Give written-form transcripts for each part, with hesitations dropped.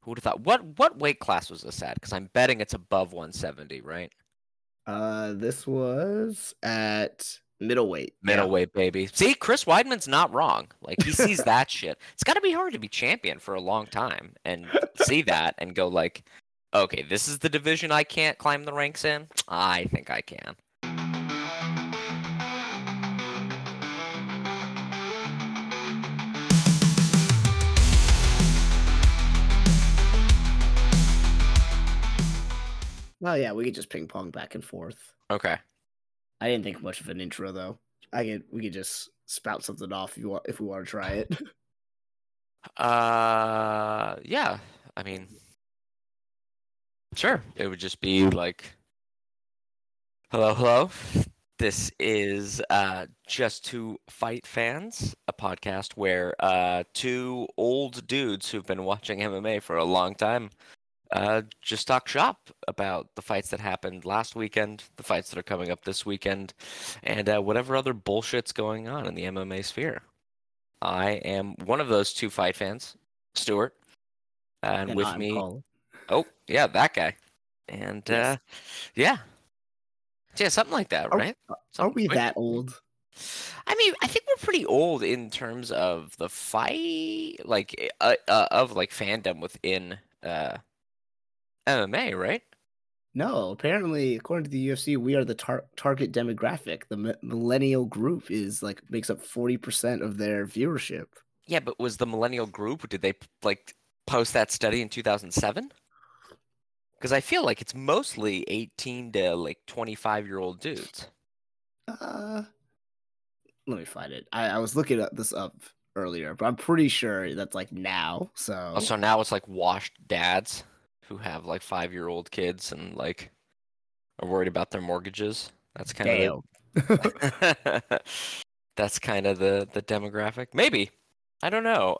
Who would have thought? What weight class was this at? Because I'm betting it's above 170, right? This was at middleweight. Middleweight, baby. See, Chris Weidman's not wrong. Like, he sees that shit. It's got to be hard to be champion for a long time and see that and go like, okay, this is the division I can't climb the ranks in. I think I can. Well, yeah, we could just ping pong back and forth. Okay. I didn't think much of an intro though. We could just spout something off if we want to try it. Yeah. I mean, sure. It would just be like, hello. This is Just Two Fight Fans, a podcast where two old dudes who've been watching MMA for a long time just talk shop about the fights that happened last weekend, the fights that are coming up this weekend, and whatever other bullshit's going on in the MMA sphere. I am one of those two fight fans, Stuart, and with I'm me, Colin. Oh yeah, that guy, and Yes. yeah, something like that, right? Are we that old? I mean, I think we're pretty old in terms of the fight, like of like fandom within MMA, right? No, apparently, according to the UFC, we are the target demographic. The millennial group makes up 40% of their viewership. Yeah, but was the millennial group? Did they like post that study in 2007? Because I feel like it's mostly 18 to like 25-year-old dudes. Let me find it. I was looking this up earlier, but I'm pretty sure that's like now. So now it's like washed dads who have like 5-year-old kids and like are worried about their mortgages. That's kind of that's kind of the demographic. Maybe. I don't know.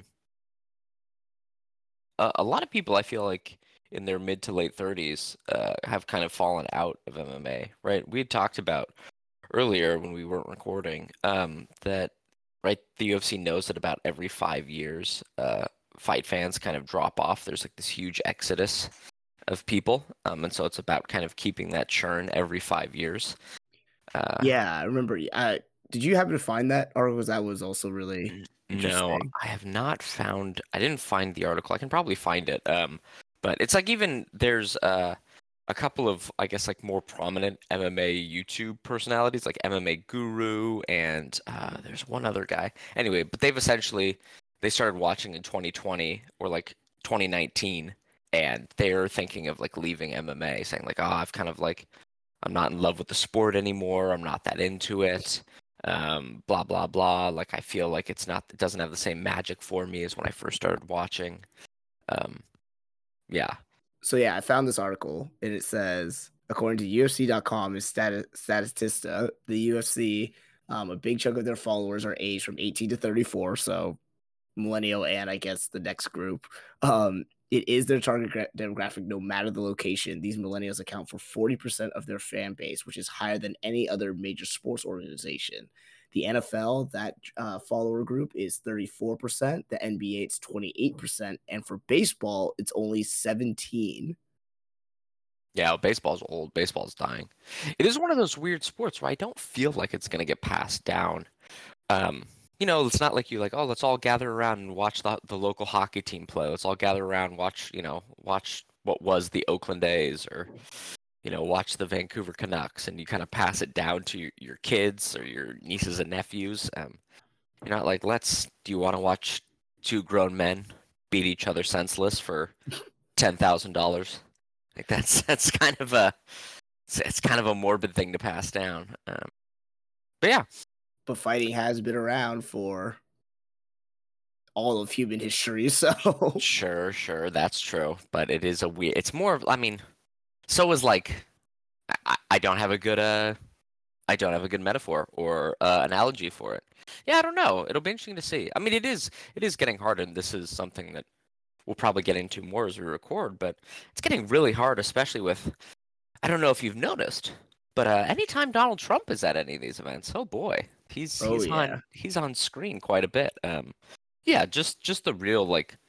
A lot of people I feel like in their mid to late 30s have kind of fallen out of MMA, right? We had talked about earlier when we weren't recording that right, the UFC knows that about every 5 years fight fans kind of drop off. There's like this huge exodus of people, and so it's about kind of keeping that churn every 5 years. Yeah, I remember. Did you happen to find that, or was also really interesting? No, I have not found. I didn't find the article. I can probably find it. But it's like even there's a couple of, I guess, like more prominent MMA YouTube personalities, like MMA Guru, and there's one other guy. Anyway, but they started watching in 2020 or like 2019, and they're thinking of like leaving MMA, saying like, I've kind of like, I'm not in love with the sport anymore. I'm not that into it. Blah blah blah. Like I feel like it doesn't have the same magic for me as when I first started watching. Yeah. So yeah, I found this article and it says, according to UFC.com, is Statista, the UFC, a big chunk of their followers are aged from 18 to 34, so millennial and I guess the next group. It is their target demographic no matter the location. These millennials account for 40% of their fan base, which is higher than any other major sports organization. The NFL, that follower group is 34%. The NBA, it's 28%. And for baseball, it's only 17%. Yeah, baseball's old. Baseball's dying. It is one of those weird sports where I don't feel like it's going to get passed down. It's not like let's all gather around and watch the local hockey team play. Let's all gather around, watch what was the Oakland A's or, watch the Vancouver Canucks, and you kind of pass it down to your kids or your nieces and nephews. You're not like, do you want to watch two grown men beat each other senseless for $10,000? Like that's kind of it's kind of a morbid thing to pass down. But yeah. But fighting has been around for all of human history, so sure, that's true. But it is it's more of, I mean, so is like I don't have a good metaphor or analogy for it. Yeah, I don't know. It'll be interesting to see. I mean, it is getting hard, and this is something that we'll probably get into more as we record, but it's getting really hard, especially with, I don't know if you've noticed, but anytime Donald Trump is at any of these events, oh boy, he's on screen quite a bit. Yeah, just the real like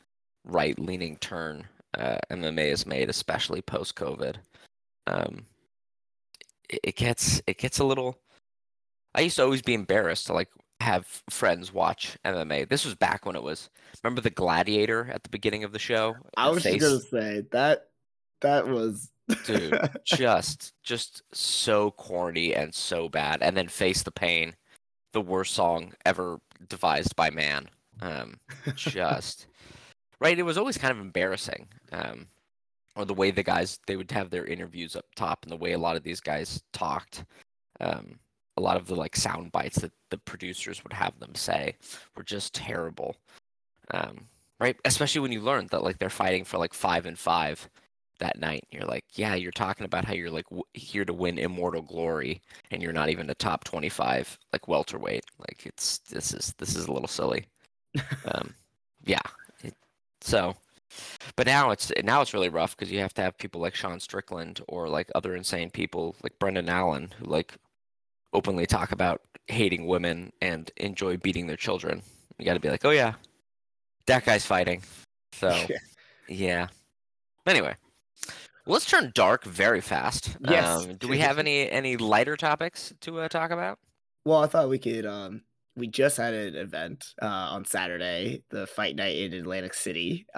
right-leaning turn MMA has made, especially post-COVID. Um, it gets a little. I used to always be embarrassed to like have friends watch MMA. This was back when it was. Remember the Gladiator at the beginning of the show I and was just gonna Face? say that was Dude, just so corny and so bad. And then Face the Pain, the worst song ever devised by man. Just right. It was always kind of embarrassing. Or the way the guys they would have their interviews up top and the way a lot of these guys talked. Um, a lot of the like sound bites that the producers would have them say were just terrible. Um, right? Especially when you learn that like they're fighting for like 5-5 that night. You're like, yeah, you're talking about how you're like here to win immortal glory, and you're not even a top 25 like welterweight. Like this is a little silly. Um, yeah. It, so, but now it's really rough because you have to have people like Sean Strickland or like other insane people like Brendan Allen who like openly talk about hating women and enjoy beating their children. You got to be like, oh yeah, that guy's fighting. So yeah. Anyway, let's turn dark very fast. yes. Do we have any lighter topics to talk about? Well, I thought we could. We just had an event on Saturday, the fight night in Atlantic City.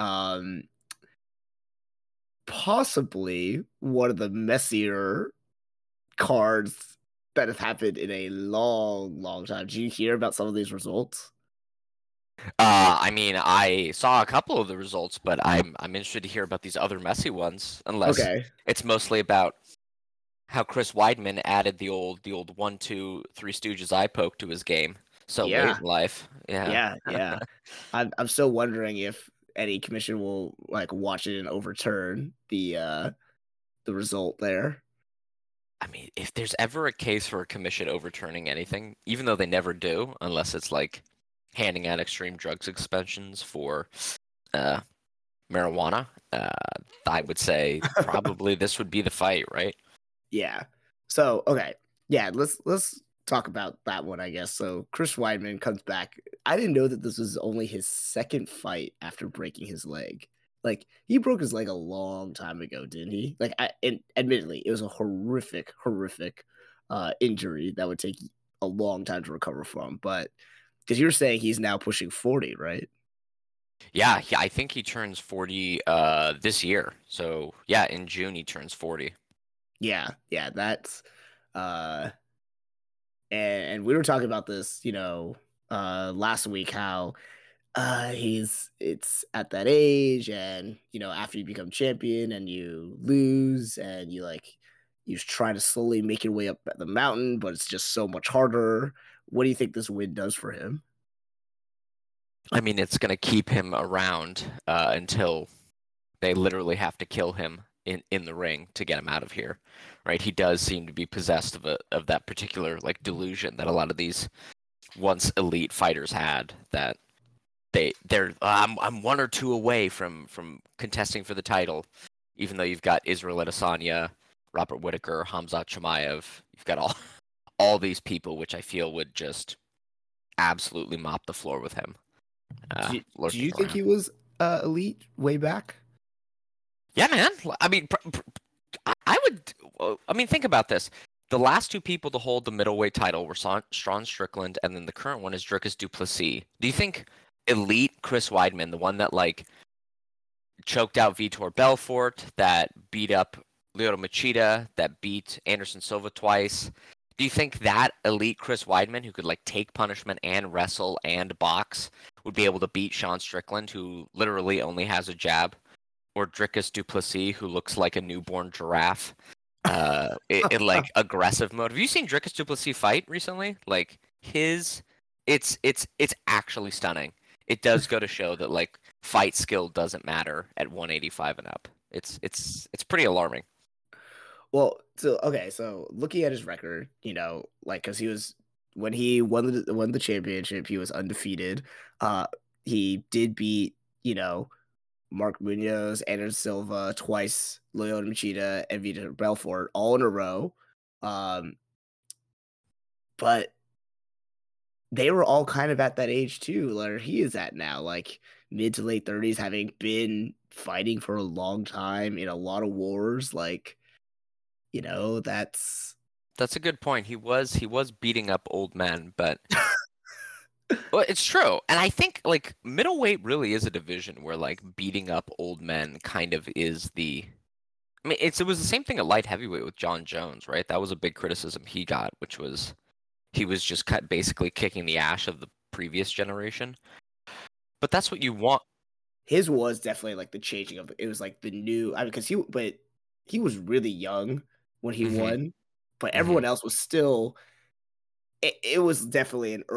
Possibly one of the messier cards that have happened in a long, long time. Did you hear about some of these results? I mean, I saw a couple of the results, but I'm interested to hear about these other messy ones. Unless Okay. it's mostly about how Chris Weidman added the old 1, 2, 3 Stooges eye poke to his game so late Yeah. in life. Yeah. Yeah. I'm still wondering if any commission will like watch it and overturn the result there. I mean, if there's ever a case for a commission overturning anything, even though they never do, unless it's like handing out extreme drug suspensions for uh, marijuana, I would say probably this would be the fight, right? Yeah. So okay. Yeah, let's talk about that one, I guess. So Chris Weidman comes back. I didn't know that this was only his second fight after breaking his leg. Like he broke his leg a long time ago, didn't he? Like and admittedly, it was a horrific injury that would take a long time to recover from. But because you're saying he's now pushing 40, right? Yeah, I think he turns 40 this year. So yeah, in June he turns 40. Yeah, that's uh and we were talking about this, last week how he's it's at that age and after you become champion and you lose and you just try to slowly make your way up the mountain, but it's just so much harder. What do you think this win does for him? I mean, it's going to keep him around until they literally have to kill him in the ring to get him out of here, right? He does seem to be possessed of that particular like delusion that a lot of these once elite fighters had that they're I'm 1 or 2 away from contesting for the title, even though you've got Israel Adesanya, Robert Whitaker, Hamzat Chimaev, you've got all these people, which I feel would just absolutely mop the floor with him Do you lurking think around. he was elite way back? Yeah, man. I mean, I would. I mean, think about this. The last 2 people to hold the middleweight title were Sean Strickland, and then the current one is Dricus Du Plessis. Do you think elite Chris Weidman, the one that like choked out Vitor Belfort, that beat up Lyoto Machida, that beat Anderson Silva twice? Do you think that elite Chris Weidman, who could like take punishment and wrestle and box, would be able to beat Sean Strickland, who literally only has a jab? Or Dricus Du Plessis, who looks like a newborn giraffe, in like aggressive mode. Have you seen Dricus Du Plessis fight recently? Like it's actually stunning. It does go to show that like fight skill doesn't matter at 185 and up. It's pretty alarming. Well, so okay, so looking at his record, like because he was when he won the championship, he was undefeated. Uh, he did beat Mark Munoz, Anderson Silva twice, Lyoto Machida, and Vitor Belfort all in a row. Um, but they were all kind of at that age too, where he is at now. Like mid to late 30s, having been fighting for a long time in a lot of wars. Like, that's That's a good point. He was beating up old men, but well, it's true. And I think like middleweight really is a division where like beating up old men kind of is the I mean, it was the same thing at light heavyweight with John Jones, right? That was a big criticism he got, which was he was just basically kicking the ash of the previous generation. But that's what you want. his was definitely like the changing of it was like the new. I mean, but he was really young when he Hmm. won, but Hmm. everyone else was still. It was definitely an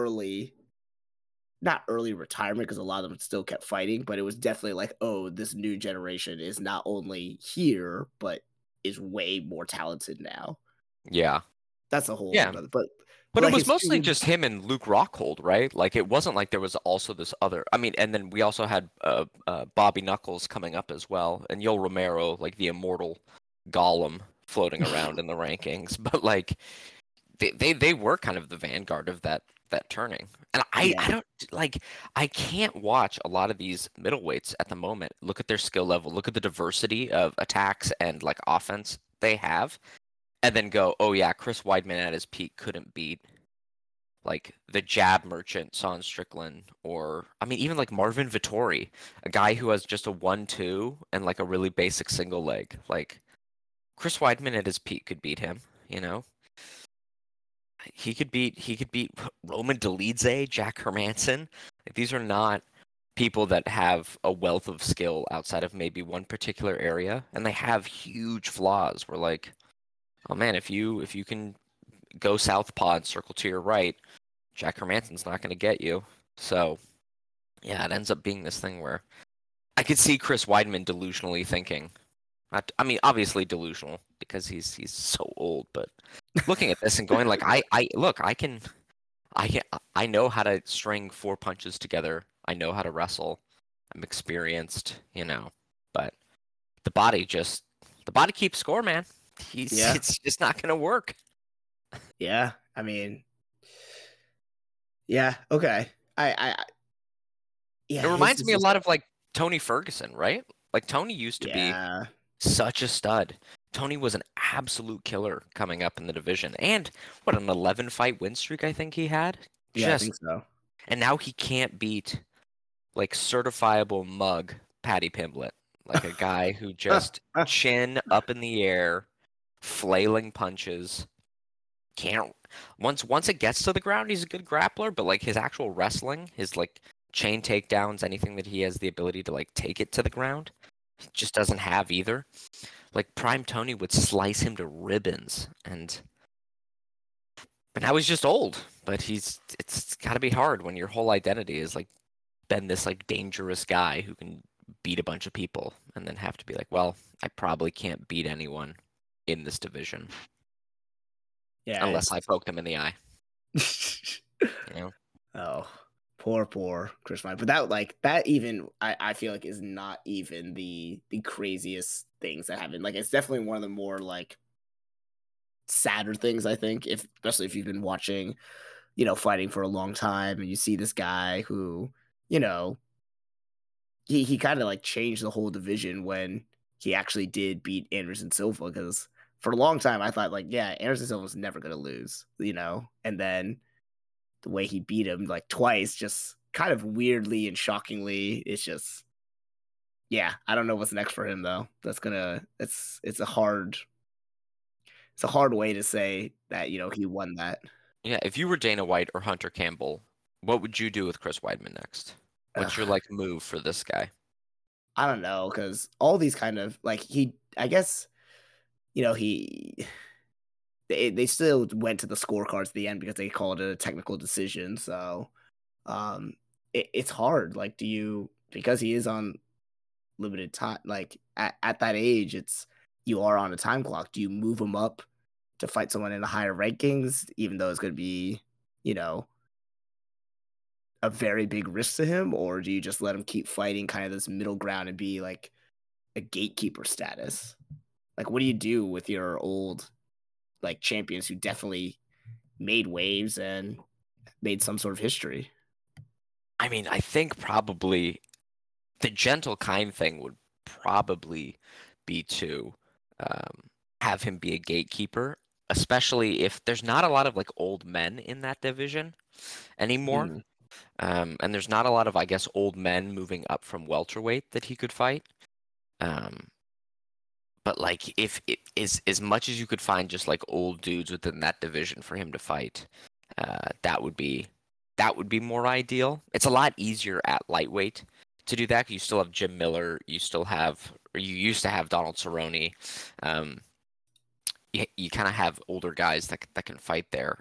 not early retirement because a lot of them still kept fighting, but it was definitely like, oh, this new generation is not only here, but is way more talented now. Yeah. That's a whole Yeah. nother. But But it like was his mostly feud, just him and Luke Rockhold, right? Like it wasn't like there was also this other. I mean, and then we also had Bobby Knuckles coming up as well, and Yoel Romero, like the immortal Gollum, floating around in the rankings. But like they were kind of the vanguard of that turning. And I yeah, don't like I can't watch a lot of these middleweights at the moment. Look at their skill level, look at the diversity of attacks and like offense they have, and then go, oh yeah, Chris Weidman at his peak couldn't beat like the jab merchant Son Strickland, or I mean even like Marvin Vittori, a guy who has just a 1-2 and like a really basic single leg. Like Chris Weidman at his peak could beat him, you know? He could beat Roman Dolidze, Jack Hermanson. Like, these are not people that have a wealth of skill outside of maybe one particular area, and they have huge flaws. We're like, oh man, if you can go southpaw and circle to your right, Jack Hermanson's not going to get you. So yeah, it ends up being this thing where I could see Chris Weidman delusionally thinking. I mean, obviously delusional because he's so old, but looking at this and going like, I look, I can I know how to string four punches together. I know how to wrestle. I'm experienced, but the body just the body keeps score, man. He's yeah, it's just not gonna work. yeah. I mean, yeah, okay. It Yeah, his reminds is me a just lot of like Tony Ferguson, right? Like Tony used to be yeah, such a stud. Tony was an absolute killer coming up in the division. And what an 11 fight win streak I think he had. yeah. I Just think so. and now he can't beat like certifiable mug Paddy Pimblett, like a guy who just chin up in the air, flailing punches. Can't once it gets to the ground, he's a good grappler, but like his actual wrestling, his like chain takedowns, anything that he has the ability to like take it to the ground, he just doesn't have either. Like Prime Tony would slice him to ribbons, but now he's just old. But it's got to be hard when your whole identity is like been this like dangerous guy who can beat a bunch of people and then have to be like, well, I probably can't beat anyone in this division Yeah, unless I it's poke them in the eye. You know? oh, poor Chris Ryan. But that even I feel like is not even the craziest things that happen. Like it's definitely one of the more like sadder things I think, if especially if you've been watching, fighting for a long time and you see this guy who, you know, he kind of like changed the whole division when he actually did beat Anderson Silva because for a long time I thought like, yeah, Anderson Silva was never gonna lose, and then the way he beat him like twice, just kind of weirdly and shockingly. It's just, yeah, I don't know what's next for him though. It's a hard way to say that he won that. Yeah, if you were Dana White or Hunter Campbell, what would you do with Chris Weidman next? What's your Ugh, like move for this guy? I don't know because all these kind of like I guess he they still went to the scorecards at the end because they called it a technical decision. So it's hard. Like, do you because he is on limited time. Like at that age, you are on a time clock. Do you move him up to fight someone in the higher rankings, even though it's going to be, you know, a very big risk to him, or do you just let him keep fighting kind of this middle ground and be like a gatekeeper status? Like, what do you do with your old like champions who definitely made waves and made some sort of history? I mean, I think probably. the gentle kind thing would probably be to um, have him be a gatekeeper, especially if there's not a lot of like old men in that division anymore. Mm. And there's not a lot of, I guess, old men moving up from welterweight that he could fight. Um, but like, if it is as much as you could find just like old dudes within that division for him to fight, that would be more ideal. It's a lot easier at lightweight to do that. You still have Jim Miller. You still have, or you used to have Donald Cerrone. Um, you kind of have older guys that can fight there.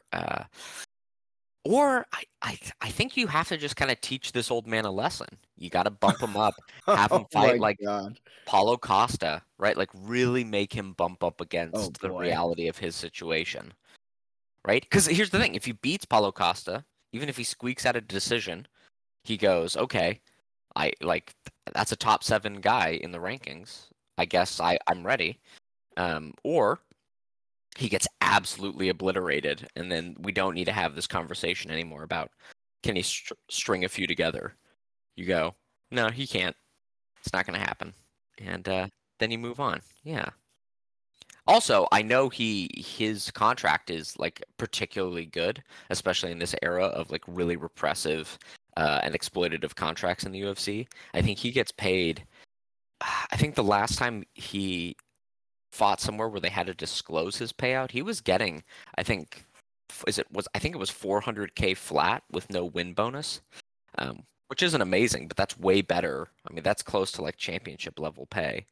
Or I think you have to just kind of teach this old man a lesson. You got to bump him up, have him Oh fight my like god. Paulo Costa, right? Like really make him bump up Oh against the boy. reality of his situation, right? Because here's the thing: if he beats Paulo Costa, even if he squeaks out a decision, he goes, okay, I like that's a top 7 guy in the rankings. I guess I'm ready. Or he gets absolutely obliterated, and then we don't need to have this conversation anymore about can he string a few together. You go, no, he can't. It's not going to happen, and then you move on. Yeah. Also, I know his contract is like particularly good, especially in this era of like really repressive and exploitative contracts in the UFC. I think he gets paid. I think the last time he fought somewhere where they had to disclose his payout, he was getting, I think, I think it was 400K flat with no win bonus, which isn't amazing, but that's way better. I mean, that's close to like championship level pay.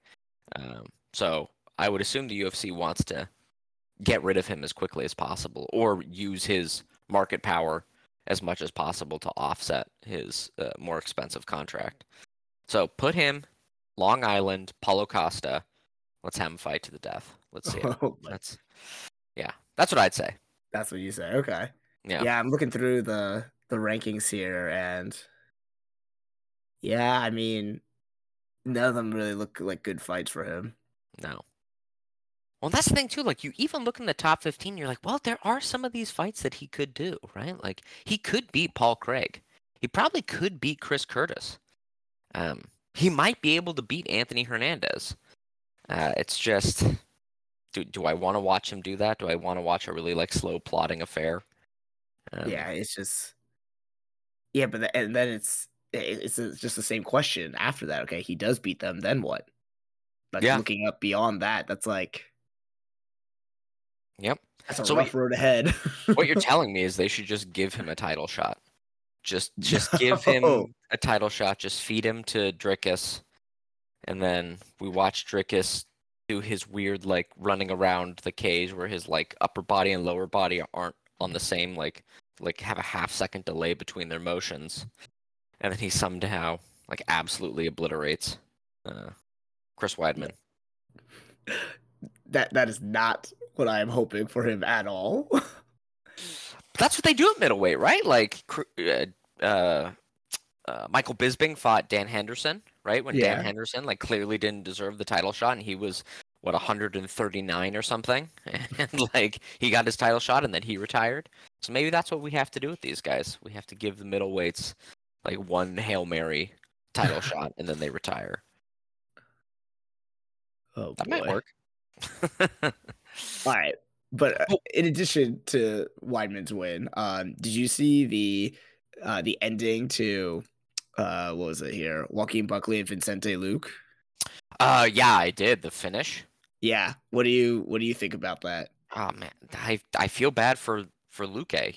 So I would assume the UFC wants to get rid of him as quickly as possible, or use his market power as much as possible to offset his more expensive contract. So put him, Long Island, Paulo Costa. Let's have him fight to the death. Let's see it. Oh my. That's what I'd say. That's what you say. Okay. Yeah, Yeah, I'm looking through the rankings here, and yeah, I mean, none of them really look like good fights for him. no. Well, that's the thing too. Like, you even look in the top 15, you're like, well, there are some of these fights that he could do, right? Like, he could beat Paul Craig. He probably could beat Chris Curtis. He might be able to beat Anthony Hernandez. It's just, do I want to watch him do that? Do I want to watch a really like slow plodding affair? Yeah, it's just yeah, but and then it's just the same question after that. Okay, he does beat them, then what? Like Yeah. looking up beyond that, that's like Yep. that's a So rough road ahead. what you're telling me is they should just give him a title shot. Just give No. him a title shot. Just feed him to Dricus, and then we watch Dricus do his weird like running around the cage where his like upper body and lower body aren't on the same like have a half-second delay between their motions, and then he somehow like absolutely obliterates Chris Weidman. That is not what I am hoping for him at all. That's what they do at middleweight, right? Like Michael Bisping fought Dan Henderson, right? When Dan Yeah. Henderson like clearly didn't deserve the title shot, and he was what 139 or something, and like he got his title shot, and then he retired. So maybe that's what we have to do with these guys. We have to give the middleweights like one Hail Mary title shot, and then they retire. Oh That might boy. work. All right. But Oh, in addition to Weidman's win, did you see the ending to what was it here? Joaquin Buckley and Vincente Luke? yeah, I did the finish. Yeah. What do you think about that? Oh man, I feel bad for Luque.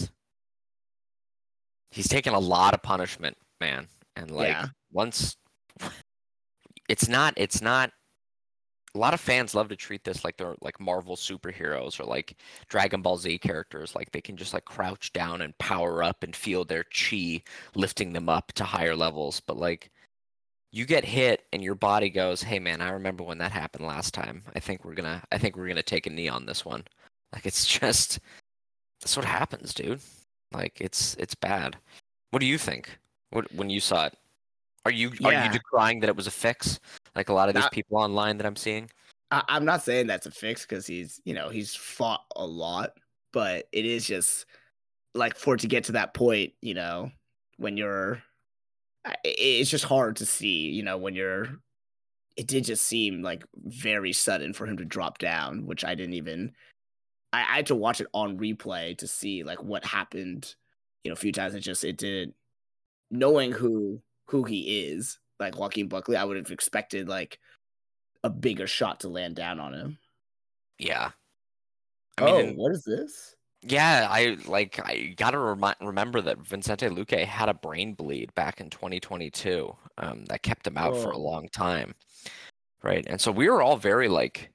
He's taken a lot of punishment, man, and like Yeah. once it's not a lot of fans love to treat this like they're like Marvel superheroes or like Dragon Ball Z characters. Like they can just like crouch down and power up and feel their chi lifting them up to higher levels. But like you get hit and your body goes, "Hey man, I remember when that happened last time. I think we're gonna take a knee on this one." Like it's just that's what happens, dude. Like it's bad. What do you think? What when you saw it? Are you Yeah. decrying that it was a fix? Like a lot of these Not people online that I'm seeing? I'm not saying that's a fix because he's fought a lot, but it is just like for it to get to that point, when you're It's just hard to see, when you're. It did just seem like very sudden for him to drop down, which I didn't even. I had to watch it on replay to see like what happened. A few times it did. Knowing who he is, like Joaquin Buckley, I would have expected like a bigger shot to land down on him. Yeah. I mean, Oh, what is this? yeah, I gotta remember that Vicente Luque had a brain bleed back in 2022, that kept him out for a Whoa. long time, right? And so we were all very like,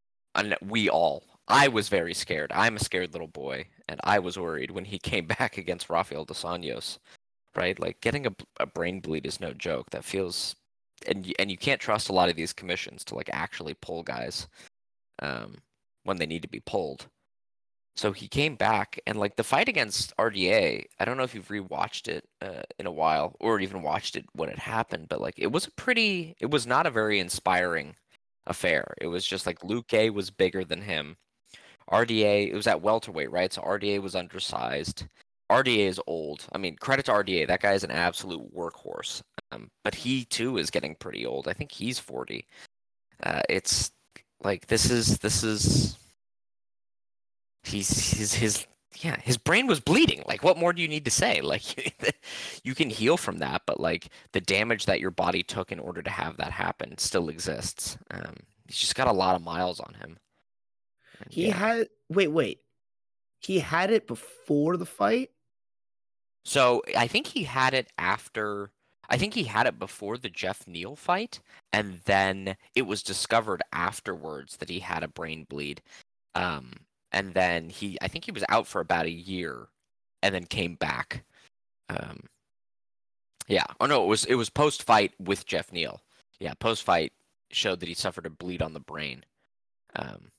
I was very scared. I'm a scared little boy, and I was worried when he came back against Rafael dos Anjos, right? Like getting a brain bleed is no joke. That feels, and you can't trust a lot of these commissions to like actually pull guys, um, when they need to be pulled. So he came back, and like the fight against RDA, I don't know if you've rewatched it in a while or even watched it when it happened, but like it was not a very inspiring affair. It was just like Luque was bigger than him. RDA, it was at welterweight, right? So RDA was undersized. RDA is old. I mean, credit to RDA. That guy is an absolute workhorse. But he too is getting pretty old. I think he's 40. It's like this is his brain was bleeding. Like, what more do you need to say? Like, you can heal from that, but like the damage that your body took in order to have that happen still exists. He's just got a lot of miles on him. And He had wait. He had it before the fight? So I think he had it after. I think he had it before the Jeff Neal fight, and then it was discovered afterwards that he had a brain bleed. Um, and then I think he was out for about a year, and then came back. Um, yeah. Oh no, it was post fight with Jeff Neal. Yeah, post fight showed that he suffered a bleed on the brain. Um,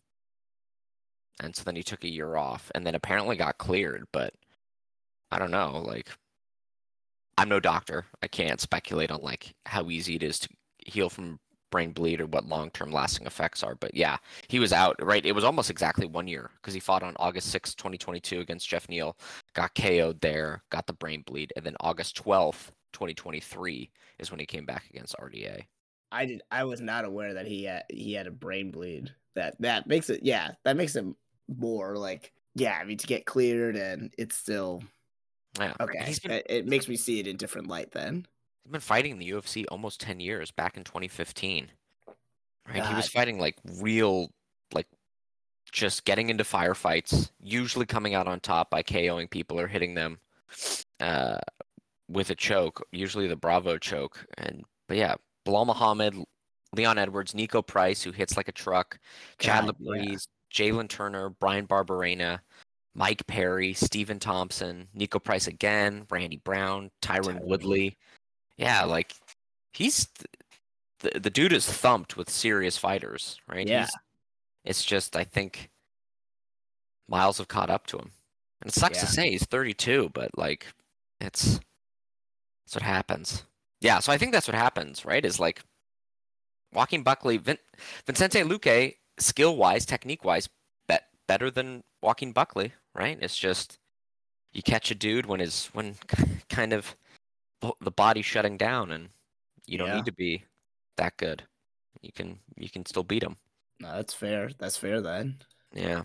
and so then he took a year off, and then apparently got cleared. But I don't know, like I'm no doctor. I can't speculate on like how easy it is to heal from brain bleed or what long-term lasting effects are. But yeah, he was out, right? It was almost exactly 1 year because he fought on August 6th, 2022 against Jeff Neal, got KO'd there, got the brain bleed, and then August 12th, 2023 is when he came back against RDA. I was not aware that he had a brain bleed. That makes it that makes it more like I mean to get cleared and it's still Yeah. okay. It makes me see it in different light then. He's been fighting in the UFC almost 10 years, back in 2015. Right? He was God, fighting like real, like just getting into firefights, usually coming out on top by KOing people or hitting them uh, with a choke, usually the Bravo choke. But yeah, Bilal Muhammad, Leon Edwards, Nico Price, who hits like a truck, Chad God, yeah. Laprise, Jalen Turner, Brian Barberena, Mike Perry, Stephen Thompson, Nico Price again, Randy Brown, Tyron Woodley. Yeah, like he's the dude is thumped with serious fighters, right? Yeah. It's just I think miles have caught up to him. And it sucks to Yeah. say he's 32, but like that's what happens. Yeah, so I think that's what happens, right? Is like Joaquin Buckley, Vicente Luque, skill-wise, technique-wise, better than Joaquin Buckley, right? It's just you catch a dude when kind of the body's shutting down, and you don't Yeah. need to be that good. You can still beat him. No, that's fair. That's fair then. Yeah.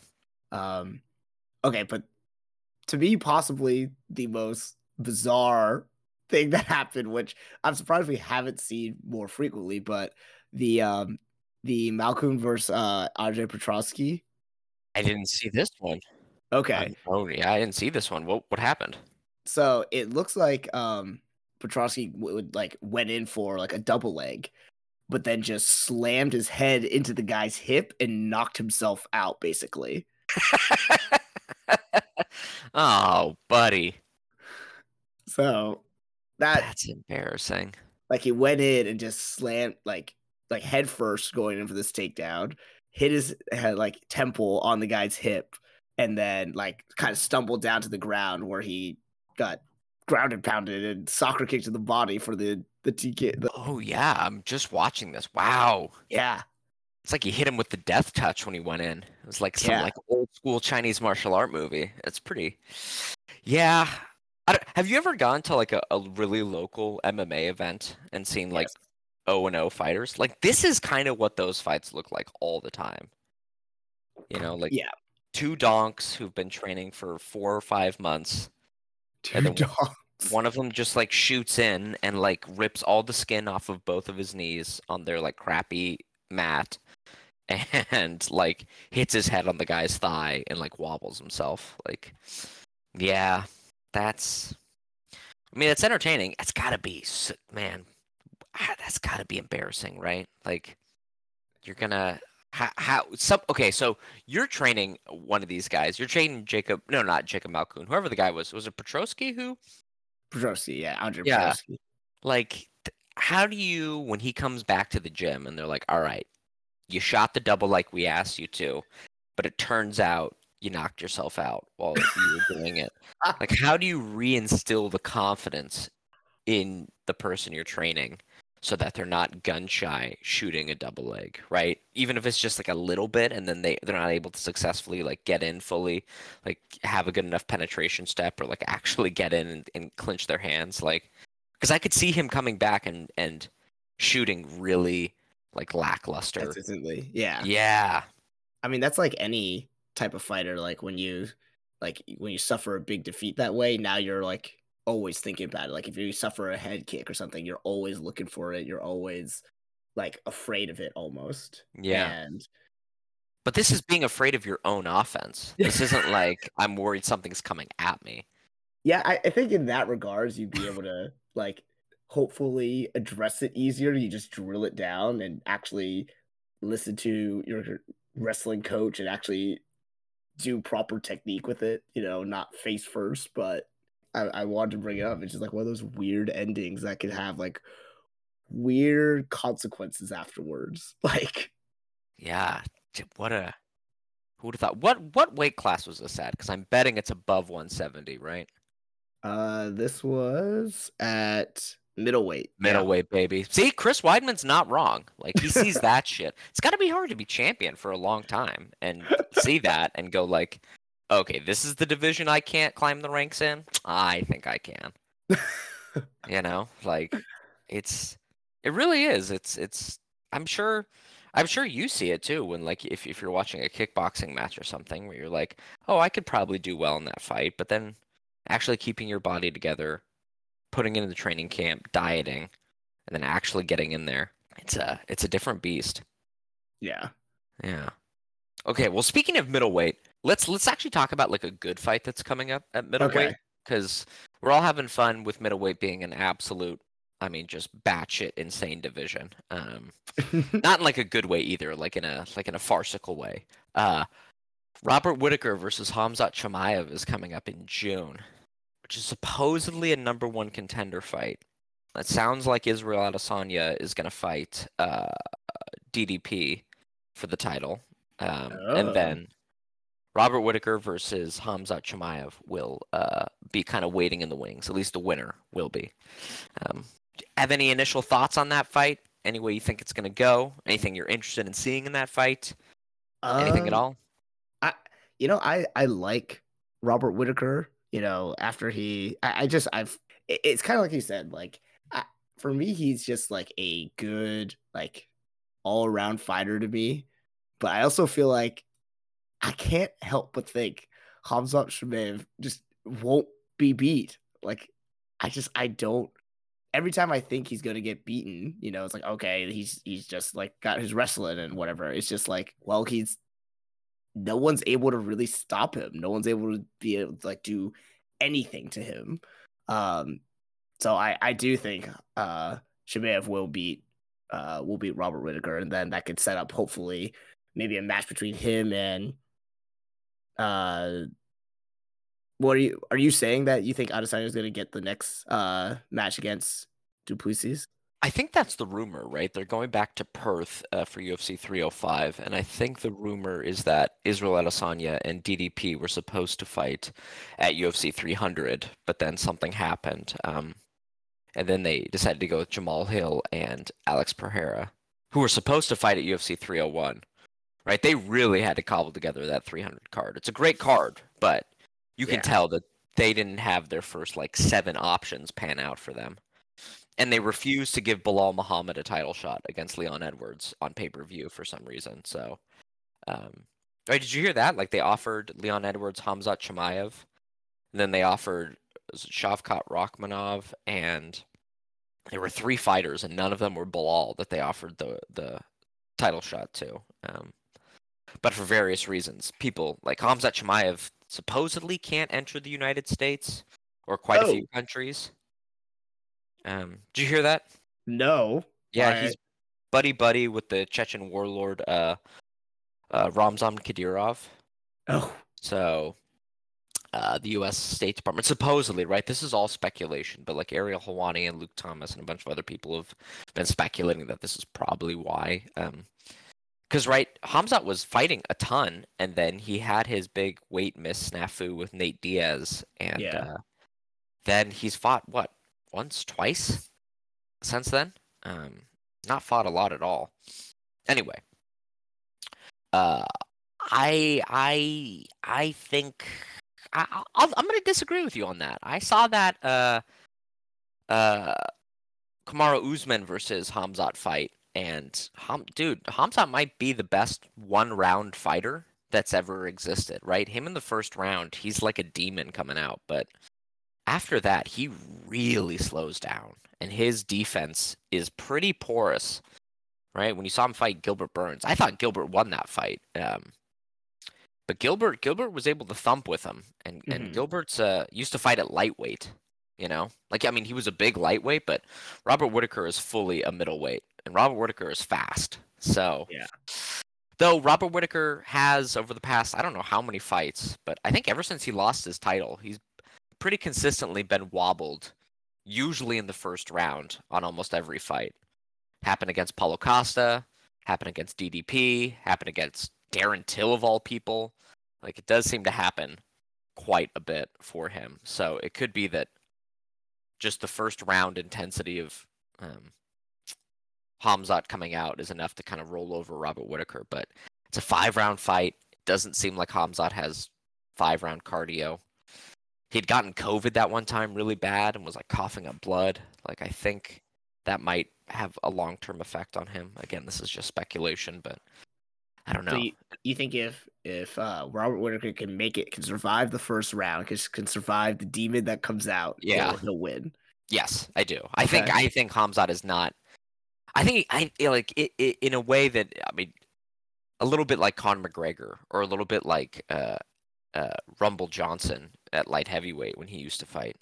Okay, but to me, possibly the most bizarre thing that happened, which I'm surprised we haven't seen more frequently, but the Malcolm versus Andre Petrosky. I didn't see this one. Okay. Oh yeah, I didn't see this one. What happened? So it looks like Petrosky would like went in for like a double leg, but then just slammed his head into the guy's hip and knocked himself out, basically. Oh, buddy. So That's embarrassing. like he went in and just slammed like head first going in for this takedown, hit his head like temple on the guy's hip, and then like kind of stumbled down to the ground where he got grounded pounded and soccer kicked to the body for the TK. Oh yeah, I'm just watching this. Wow. Yeah. It's like he hit him with the death touch when he went in. It was like some Yeah. like old school Chinese martial art movie. It's pretty. Yeah. Have you ever gone to like a really local MMA event and seen like Yes. 0-0 fighters? Like this is kind of what those fights look like all the time. You know, like Yeah. two donks who've been training for 4 or 5 months, and Two then dogs. one of them just like shoots in and like rips all the skin off of both of his knees on their like crappy mat and like hits his head on the guy's thigh and like wobbles himself. Like, yeah, that's. I mean, it's entertaining. It's gotta be, man. That's gotta be embarrassing, right? Like, you're gonna how some okay. So you're training one of these guys. You're training Jacob. No, not Jacob Malkoun. Whoever the guy was. Was it Petrosky who? Petrosky, yeah, Andre Yeah. Petrosky. Like, how do you when he comes back to the gym and they're like, "All right, you shot the double like we asked you to, but it turns out you knocked yourself out while you were doing it." Like, how do you reinstill the confidence in the person you're training so that they're not gun shy shooting a double leg, right? Even if it's just like a little bit and then they're not able to successfully like get in fully, like have a good enough penetration step or like actually get in and clinch their hands. Like, because I could see him coming back and shooting really like lackluster. Consistently, yeah. Yeah. I mean, that's like any type of fighter. Like when you suffer a big defeat that way, now you're like always thinking about it. Like if you suffer a head kick or something, you're always looking for it. You're always like afraid of it almost. Yeah. And But this is being afraid of your own offense. This isn't like I'm worried something's coming at me. yeah, I think in that regards, you'd be able to like hopefully address it easier. You just drill it down and actually listen to your wrestling coach and actually do proper technique with it, not face first. But I wanted to bring it up. It's just like one of those weird endings that could have like weird consequences afterwards. Like, Yeah. What a Who would have thought? What weight class was this at? Because I'm betting it's above 170, right? this was at middleweight. Yeah. Middleweight, baby. See, Chris Weidman's not wrong. Like he sees that shit. It's got to be hard to be champion for a long time and see that and go like, okay, this is the division I can't climb the ranks in. I think I can. You know, like it really is. It's. I'm sure. I'm sure you see it too when like if you're watching a kickboxing match or something where you're like, oh, I could probably do well in that fight, but then actually keeping your body together, putting it in the training camp, dieting, and then actually getting in there, it's a different beast. Yeah. Yeah. Okay, well speaking of middleweight, let's actually talk about like a good fight that's coming up at middleweight Okay. because we're all having fun with middleweight being an absolute, I mean, just batshit insane division. Not in like a good way either, like in a farcical way. Robert Whitaker versus Hamzat Chimaev is coming up in June, which is supposedly a number one contender fight. It sounds like Israel Adesanya is going to fight DDP for the title, and Oh. then Robert Whitaker versus Hamzat Chimaev will be kind of waiting in the wings. At least the winner will be. Um, have any initial thoughts on that fight? Any way you think it's going to go? Anything you're interested in seeing in that fight? Anything at Um all? I like Robert Whitaker. After it's kind of like you said. Like, for me, he's just like a good, like, all around fighter to me. But I also feel like I can't help but think Hamzat Chimaev just won't be beat. Like, I don't. Every time I think he's gonna get beaten, it's like, okay, he's just like got his wrestling and whatever. It's just like, well, he's no one's able to really stop him. No one's able to be able to like do anything to him. Um, so I do think Shemaev will beat Robert Whitaker, and then that could set up hopefully maybe a match between him and uh. What are you saying that you think Adesanya is going to get the next match against Duplessis? I think that's the rumor, right? They're going back to Perth for UFC 305, and I think the rumor is that Israel Adesanya and DDP were supposed to fight at UFC 300, but then something happened, and then they decided to go with Jamal Hill and Alex Pereira, who were supposed to fight at UFC 301, right? They really had to cobble together that 300 card. It's a great card, but you can Yeah. tell that they didn't have their first like 7 options pan out for them. And they refused to give Bilal Muhammad a title shot against Leon Edwards on pay-per-view for some reason. So, right, did you hear that? Like they offered Leon Edwards Khamzat Chimaev, and then they offered Shavkat Rakhmonov, and there were 3 fighters, and none of them were Bilal that they offered the title shot to. But for various reasons, people like Khamzat Chimaev supposedly can't enter the United States or quite a few countries. Did you hear that? No. Yeah, he's buddy with the Chechen warlord Ramzan Kadyrov. Oh. So the U.S. State Department supposedly, right? This is all speculation, but like Ariel Helwani and Luke Thomas and a bunch of other people have been speculating that this is probably why. Because right, Khamzat was fighting a ton, and then he had his big weight miss snafu with Nate Diaz, and then he's fought what, once, twice since then. Not fought a lot at all. Anyway, I think I'm going to disagree with you on that. I saw that Kamaru Usman versus Khamzat fight, and Khamzat might be the best 1-round fighter that's ever existed, right? Him in the first round, he's like a demon coming out, but after that, he really slows down, and his defense is pretty porous, right? When you saw him fight Gilbert Burns, I thought Gilbert won that fight, but Gilbert was able to thump with him, and Gilbert's used to fight at lightweight, you know? Like, I mean, he was a big lightweight, but Robert Whittaker is fully a middleweight, and Robert Whittaker is fast, so... Yeah. Though Robert Whittaker has, over the past, I don't know how many fights, but I think ever since he lost his title, he's pretty consistently been wobbled, usually in the first round on almost every fight. Happened against Paulo Costa, happened against DDP, happened against Darren Till of all people. Like, it does seem to happen quite a bit for him. So it could be that just the first round intensity of Khamzat coming out is enough to kind of roll over Robert Whittaker. But it's a 5-round fight. It doesn't seem like Khamzat has 5-round cardio. He'd gotten COVID that one time really bad and was like coughing up blood. Like, I think that might have a long-term effect on him. Again, this is just speculation, but I don't know. So you think if Robert Whittaker can survive the first round, can survive the demon that comes out, he'll win. Yes, I do. I think Khamzat is not. I think in a way that, I mean, a little bit like Conor McGregor, or a little bit like Rumble Johnson at light heavyweight when he used to fight.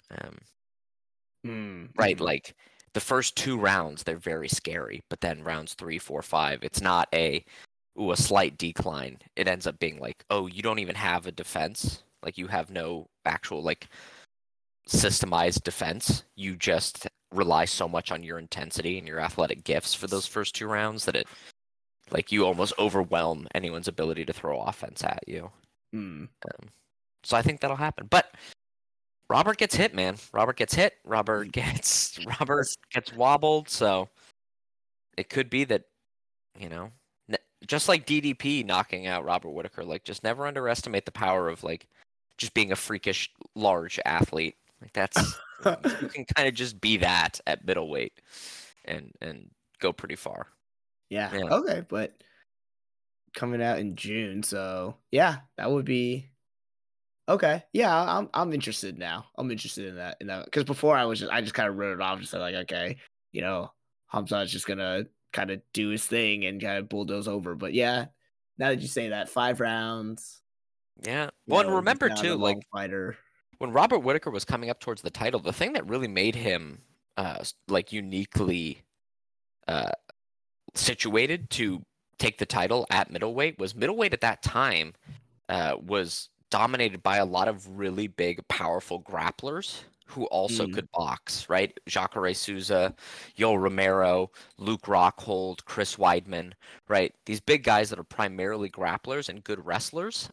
Right, like the first 2 rounds they're very scary, but then rounds 3, 4, 5, it's not a slight decline. It ends up being like, oh, you don't even have a defense. Like, you have no actual like systemized defense. You just rely so much on your intensity and your athletic gifts for those first 2 rounds that you almost overwhelm anyone's ability to throw offense at you. So I think that'll happen. But Robert gets hit, man. Robert gets hit. Robert gets wobbled. So it could be that, you know, just like DDP knocking out Robert Whittaker, like, just never underestimate the power of like just being a freakish large athlete. Like, that's you can kind of just be that at middleweight and go pretty far. Yeah. Okay, but coming out in June, so yeah, that would be okay. Yeah, I'm interested now. I'm interested in that because before I just kind of wrote it off, just like, okay, you know, Khamzat's just gonna kind of do his thing and kind of bulldoze over. But yeah, now that you say that, 5 rounds. Yeah. Well, and remember too, like, fighter. When Robert Whittaker was coming up towards the title, the thing that really made him like uniquely situated to take the title at middleweight was middleweight at that time was dominated by a lot of really big, powerful grapplers who also could box, right? Jacare Souza, Yoel Romero, Luke Rockhold, Chris Weidman, right? These big guys that are primarily grapplers and good wrestlers,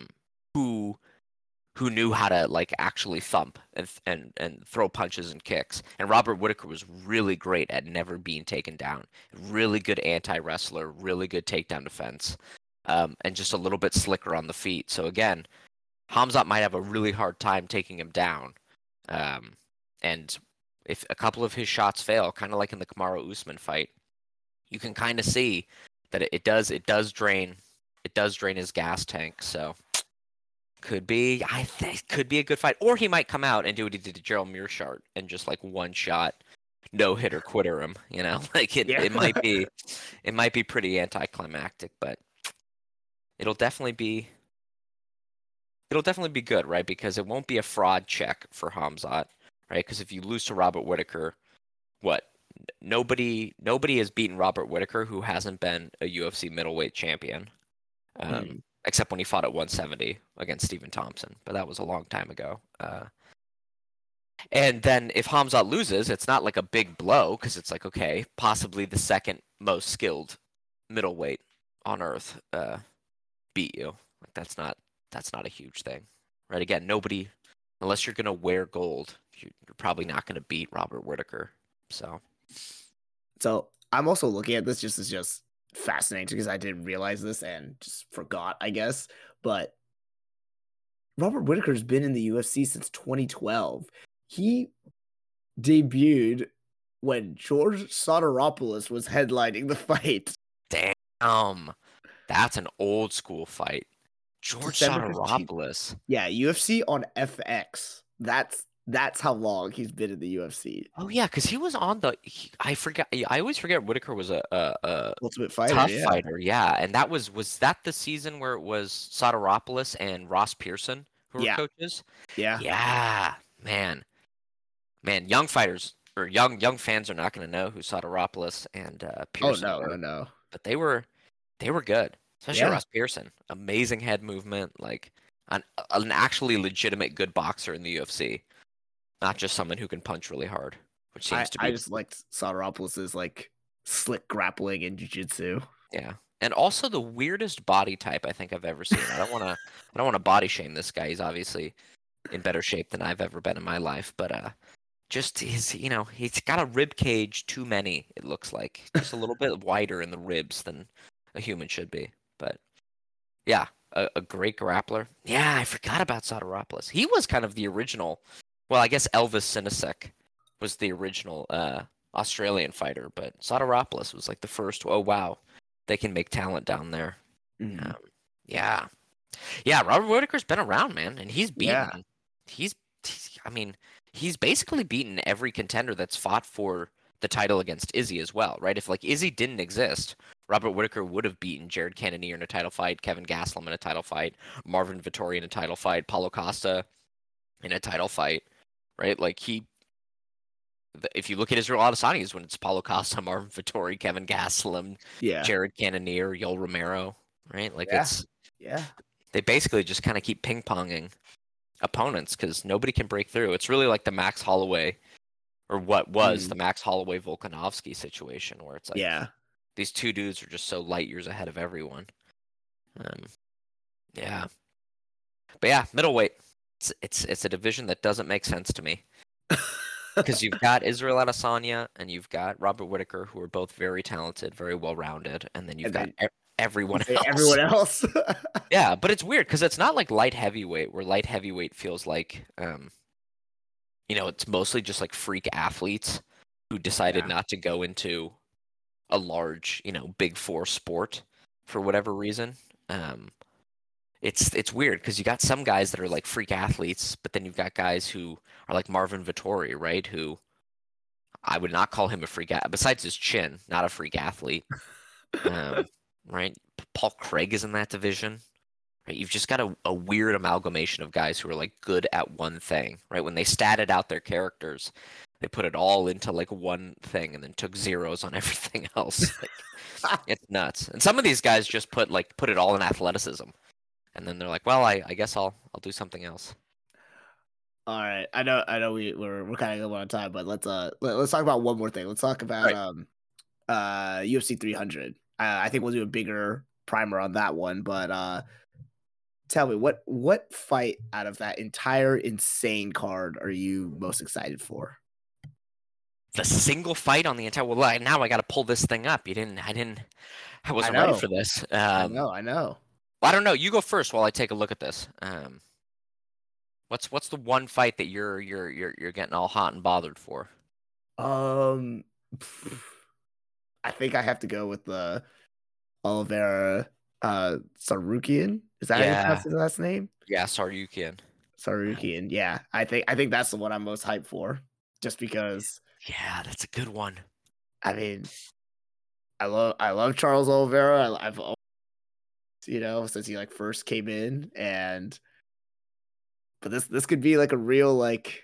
who knew how to like actually thump and throw punches and kicks. And Robert Whittaker was really great at never being taken down. Really good anti-wrestler, really good takedown defense, and just a little bit slicker on the feet. So again, Hamzat might have a really hard time taking him down. And if a couple of his shots fail, kind of like in the Kamaru Usman fight, you can kind of see that it does drain his gas tank. So could be could be a good fight, or he might come out and do what he did to Gerald Meerschaert and just like one shot, no hitter quitter him. Like it might be pretty anticlimactic, but it'll definitely be good, right? Because it won't be a fraud check for Hamzat, right? Because if you lose to Robert Whittaker, what? Nobody has beaten Robert Whittaker who hasn't been a UFC middleweight champion, except when he fought at 170 against Stephen Thompson, but that was a long time ago. And then if Hamzat loses, it's not like a big blow because it's like, okay, possibly the second most skilled middleweight on earth beat you. Like that's not a huge thing, right? Again, nobody, unless you're gonna wear gold, you're probably not gonna beat Robert Whittaker. So I'm also looking at this just as just fascinating because I didn't realize this and just forgot, I guess. But Robert Whittaker's been in the UFC since 2012. He debuted when George Sotiropoulos was headlining the fight. Damn, that's an old school fight. George Sotiropoulos. Yeah, UFC on FX. That's how long he's been in the UFC. Oh yeah, because he was on I always forget Whittaker was a Ultimate Fighter, tough fighter. Yeah, and that was that the season where it was Sotiropoulos and Ross Pearson who were coaches? Yeah. Yeah, man, young fighters or young fans are not going to know who Sotiropoulos and Pearson were. No. But they were good, especially Ross Pearson. Amazing head movement, like an actually legitimate good boxer in the UFC. Not just someone who can punch really hard, which seems to be. I just liked Sotiropoulos' like slick grappling and jiu-jitsu. Yeah, and also the weirdest body type I think I've ever seen. I don't want to body shame this guy. He's obviously in better shape than I've ever been in my life, but just he's got a rib cage too many. It looks like just a little bit wider in the ribs than a human should be. But yeah, a great grappler. Yeah, I forgot about Sotiropoulos. He was kind of the original. Well, I guess Elvis Sinasek was the original Australian fighter, but Sotiropoulos was like the first. Oh wow, they can make talent down there. Mm-hmm. Yeah. Robert Whittaker's been around, man, and he's beaten. He's basically beaten every contender that's fought for the title against Izzy as well, right? If like Izzy didn't exist, Robert Whittaker would have beaten Jared Cannonier in a title fight, Kevin Gastelum in a title fight, Marvin Vettori in a title fight, Paulo Costa in a title fight. Right, like if you look at Israel Adesanya's when it's Paulo Costa, Marvin Vettori, Kevin Gastelum, Jared Cannonier, Yoel Romero, right? Like they basically just kind of keep ping ponging opponents because nobody can break through. It's really like the Max Holloway, or what was the Max Holloway Volkanovski situation, where it's like these two dudes are just so light years ahead of everyone. But yeah, middleweight. It's a division that doesn't make sense to me because you've got Israel Adesanya and you've got Robert Whittaker, who are both very talented, very well-rounded, and then you've got everyone else. Everyone else. Yeah, but it's weird because it's not like light heavyweight, where light heavyweight feels like, it's mostly just like freak athletes who decided not to go into a large, big four sport for whatever reason. It's weird because you got some guys that are like freak athletes, but then you've got guys who are like Marvin Vettori, right? Who I would not call him a freak besides his chin, not a freak athlete. Right? Paul Craig is in that division. Right? You've just got a weird amalgamation of guys who are like good at one thing, right? When they statted out their characters, they put it all into like one thing and then took zeros on everything else. Like, it's nuts. And some of these guys just put it all in athleticism. And then they're like, well, I guess I'll do something else. All right, I know we're kind of going on time, but let's talk about one more thing. Let's talk about UFC 300. I think we'll do a bigger primer on that one, but tell me what fight out of that entire insane card are you most excited for? The single fight on the entire. Well, now I got to pull this thing up. I wasn't ready for this. I know. Well, I don't know. You go first while I take a look at this. What's the one fight that you're getting all hot and bothered for? Um, I think I have to go with the Oliveira Sarukian. Is that how you pronounce Yeah, his last name? yeah, Saryukian. Sarukian. Yeah, I think that's the one I'm most hyped for. Just because Yeah, that's a good one. I mean I love Charles Oliveira. I've always, since he like first came in, but this could be like a real like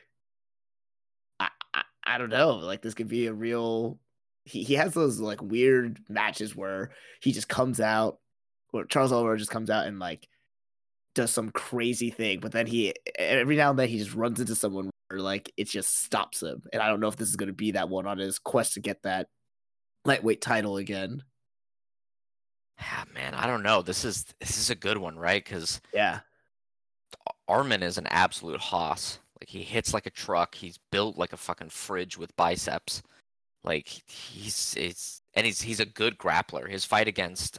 I don't know, like this could be a real. He has those like weird matches where he just comes out, where Charles Oliveira just comes out and like does some crazy thing, but then he every now and then he just runs into someone where like it just stops him. And I don't know if this is going to be that one on his quest to get that lightweight title again. Ah, man, I don't know. This is a good one, right? Because Yeah. Arman is an absolute hoss. Like he hits like a truck. He's built like a fucking fridge with biceps. Like he's a good grappler. His fight against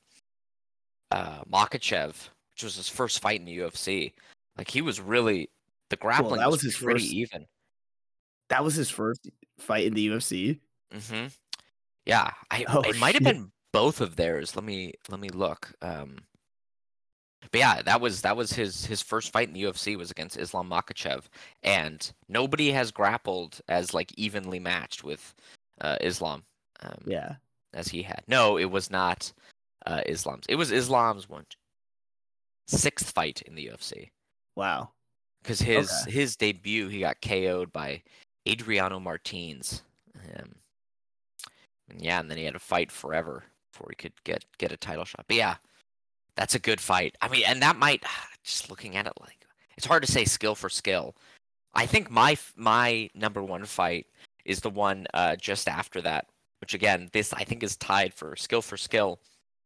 Makachev, which was his first fight in the UFC, like he was really the Well, grappling that was was his pretty first. even. That was his first fight in the UFC. Hmm. Yeah, Oh it might have shit! been both of theirs. Let me look. But yeah, that was his first fight in the UFC was against Islam Makhachev, and nobody has grappled as like evenly matched with Islam Yeah. as he had. No, it was not Islam's. It was Islam's sixth fight in the UFC Wow. because Okay. his debut he got KO'd by Adriano Martins. Um, and yeah, and then he had to fight forever before he could get a title shot. But yeah, that's a good fight. I mean, and that might just looking at it like it's hard to say skill for skill. I think my number one fight is the one just after that, which again, this I think is tied for skill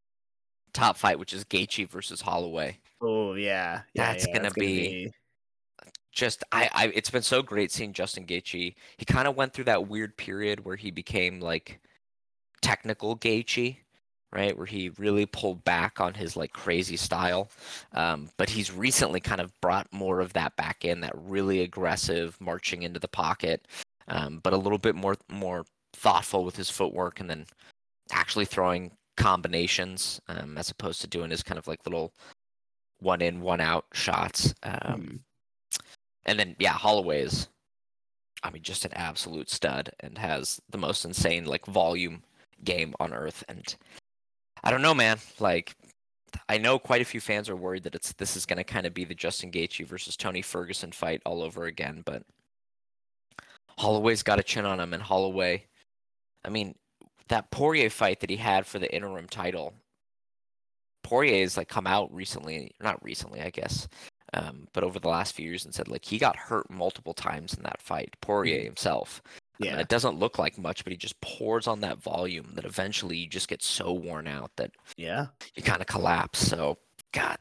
top fight, which is Gaethje versus Holloway. Oh yeah, yeah, That's yeah. gonna That's gonna be be. just I it's been so great seeing Justin Gaethje. He kind of went through that weird period where he became like technical Gaethje, right? Where he really pulled back on his like crazy style. But he's recently kind of brought more of that back in, that really aggressive marching into the pocket, but a little bit more thoughtful with his footwork, and then actually throwing combinations as opposed to doing his kind of like little one in one out shots. Hmm. And then yeah, Holloway is, I mean, just an absolute stud and has the most insane like volume game on earth. And I don't know, man. Like, I know quite a few fans are worried that this is going to kind of be the Justin Gaethje versus Tony Ferguson fight all over again. But Holloway's got a chin on him, and Holloway, I mean, that Poirier fight that he had for the interim title, Poirier's like come out recently, not recently, I guess, but over the last few years and said like he got hurt multiple times in that fight. Poirier Hmm. himself. Yeah. It doesn't look like much, but he just pours on that volume that eventually you just get so worn out that Yeah. you kind of collapse. So, God,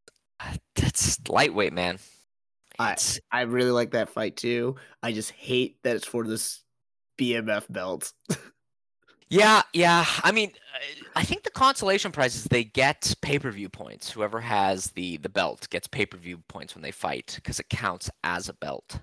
that's lightweight, man. I It's I really like that fight too. I just hate that it's for this BMF belt. yeah, yeah. I mean, I think the consolation prize is they get pay-per-view points. Whoever has the belt gets pay-per-view points when they fight because it counts as a belt.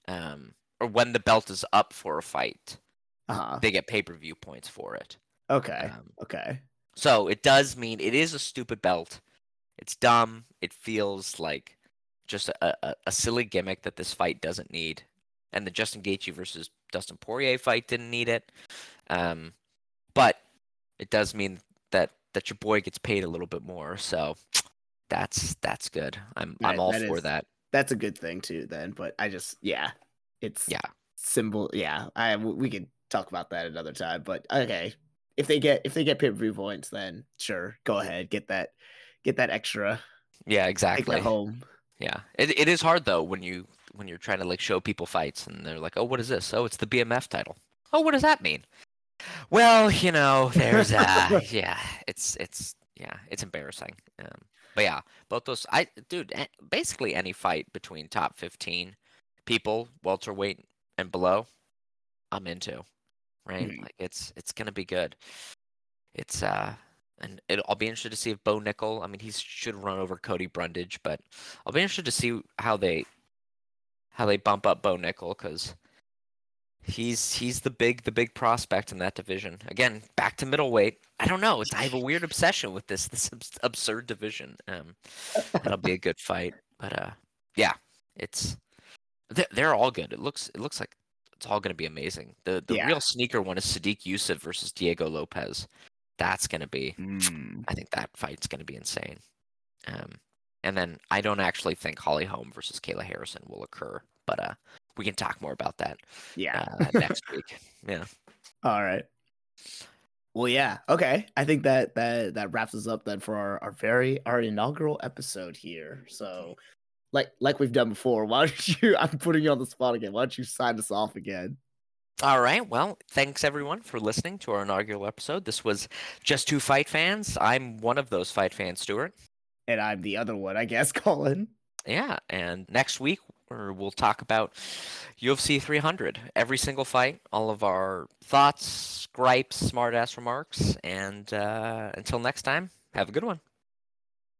Or when the belt is up for a fight, Uh-huh. they get pay-per-view points for it. Okay. Um, Okay. so it does mean it is a stupid belt. It's dumb. It feels like just a silly gimmick that this fight doesn't need. And the Justin Gaethje versus Dustin Poirier fight didn't need it. Um, but it does mean that your boy gets paid a little bit more. So that's good. I'm That all that for is that. that's a good thing too then, but I just yeah, it's Yeah. symbol yeah. We could talk about that another time, but okay. If they get pay-per-view points, then sure, go ahead, get that extra, Yeah, take that exactly. home. Yeah. It is hard though when you're trying to like show people fights and they're like, "Oh, what is this? Oh, it's the BMF title." Oh, what does that mean? Well, there's yeah, it's yeah, it's embarrassing. But yeah, both those dude, basically any fight between top 15 people, welterweight and below, I'm into, right? Mhm. Like it's gonna be good. It's and I'll be interested to see if Bo Nickel, I mean, he should run over Cody Brundage, but I'll be interested to see how they how they bump up Bo Nickel because he's the big prospect in that division. Again, back to middleweight. I don't know. I have a weird obsession with this absurd division. That'll be a good fight. But yeah, it's they're all good. It looks like it's all going to be amazing. The Yeah. real sneaker one is Sadiq Youssef versus Diego Lopez. That's going to be. I think that fight's going to be insane. And then I don't actually think Holly Holm versus Kayla Harrison will occur, but we can talk more about that next week. Yeah. All right. Well, yeah. Okay. I think that wraps us up then for our inaugural episode here. So, like we've done before, why don't you? I'm putting you on the spot again. Why don't you sign us off again? All right. Well, thanks everyone for listening to our inaugural episode. This was Just Two Fight Fans. I'm one of those fight fans, Stuart. And I'm the other one, I guess, Colin. Yeah, and next week we'll talk about UFC 300, every single fight, all of our thoughts, gripes, smart-ass remarks, and until next time, have a good one.